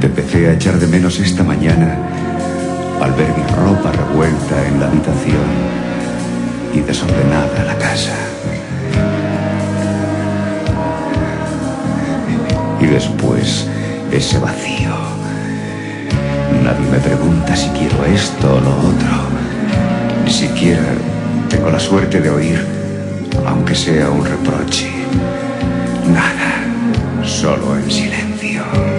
Te empecé a echar de menos esta mañana al ver mi ropa revuelta en la habitación y desordenada la casa. Y después ese vacío. Nadie me pregunta si quiero esto o lo otro. Ni siquiera tengo la suerte de oír, aunque sea un reproche. Nada, solo en silencio.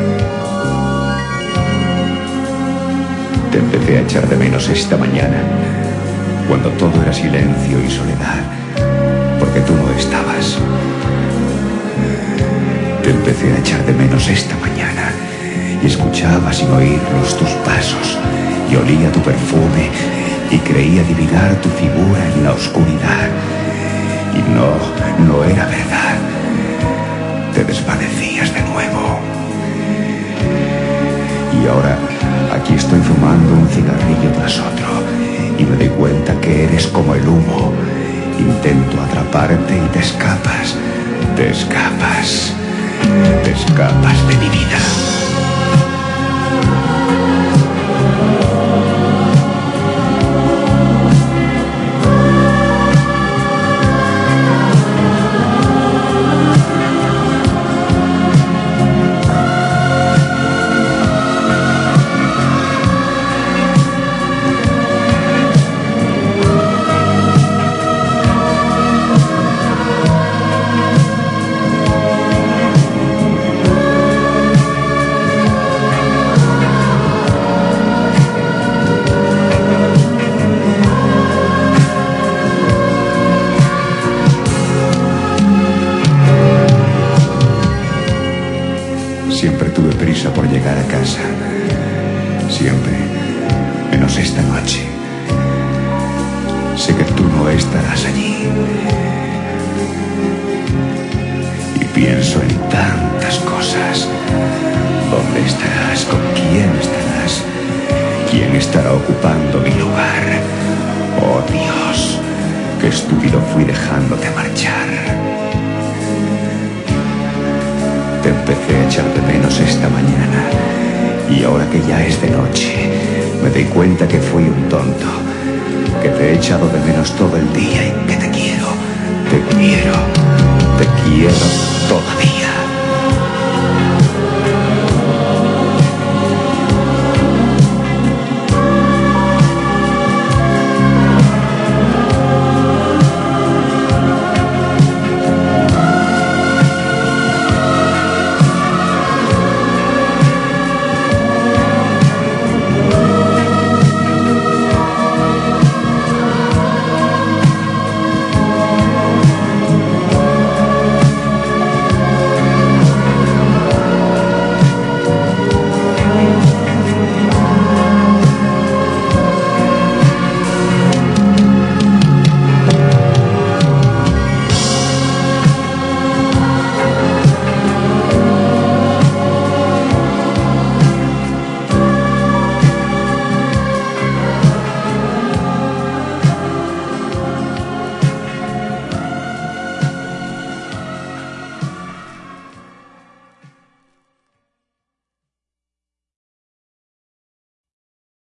Te empecé a echar de menos esta mañana, cuando todo era silencio y soledad, porque tú no estabas. Te empecé a echar de menos esta mañana y escuchaba sin oírlos tus pasos y olía tu perfume y creía adivinar tu figura en la oscuridad. Y no era verdad. Te desvanecías de nuevo. Y ahora aquí estoy fumando un cigarrillo tras otro y me doy cuenta que eres como el humo. Intento atraparte y te escapas. Te escapas. Te escapas de mi vida. Siempre tuve prisa por llegar a casa. Siempre, menos esta noche. Sé que tú no estarás allí. Y pienso en tantas cosas. ¿Dónde estarás? ¿Con quién estarás? ¿Quién estará ocupando mi lugar? Oh Dios, qué estúpido fui dejándote marchar. Te empecé a echar de menos esta mañana y ahora que ya es de noche me doy cuenta que fui un tonto, que te he echado de menos todo el día y que te quiero, te quiero, te quiero.